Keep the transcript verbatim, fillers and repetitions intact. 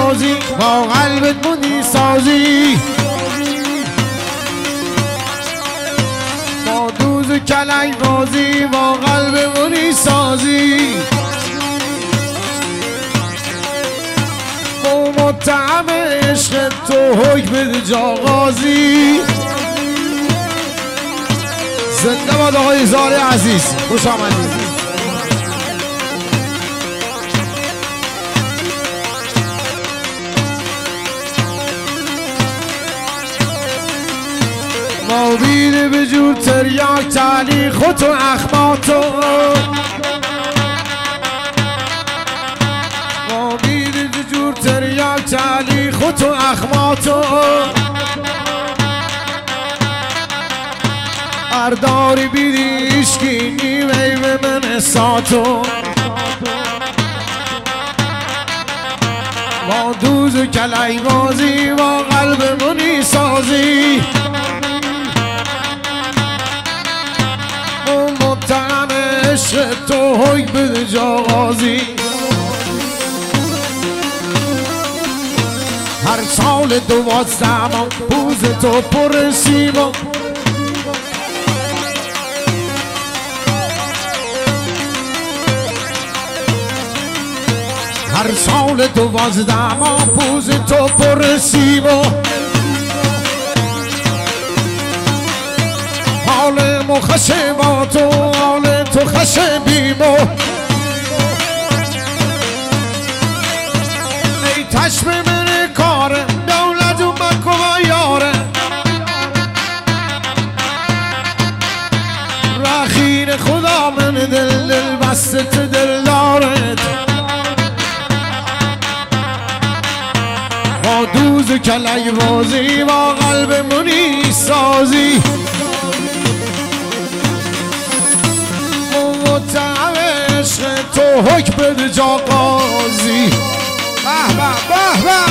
بازی با قلبت مونی سازی با دوز کلنگ بازی با قلب مونی سازی با متهم عشق تو حکم بده جا غازی. زنده باد آقای زاره عزیز، خوش آمدید. ما بیده به جور تریاک تعلیق و تو اخماتو ما بیده به جور تریاک تعلیق و تو اخماتو ارداری بیدی اشکی نیوی به من ساتو با دوز و کلای بازی با قلب منی سازی متهم عشق تو حکم بده جا غازی. هر سال دوازده ماه پوز تو پر سیما هر سال دوازده ماه پوز تو پر سیما حال مو خشم تو حال تو خشم بیمو ای تشم من کاره دولت و مکو و یاره رخین خدا من دل دل بستت دل دارد با دوز کلای بازی با قلب منی سازی متهم عشق تو حکم بده جا غازی. به به به به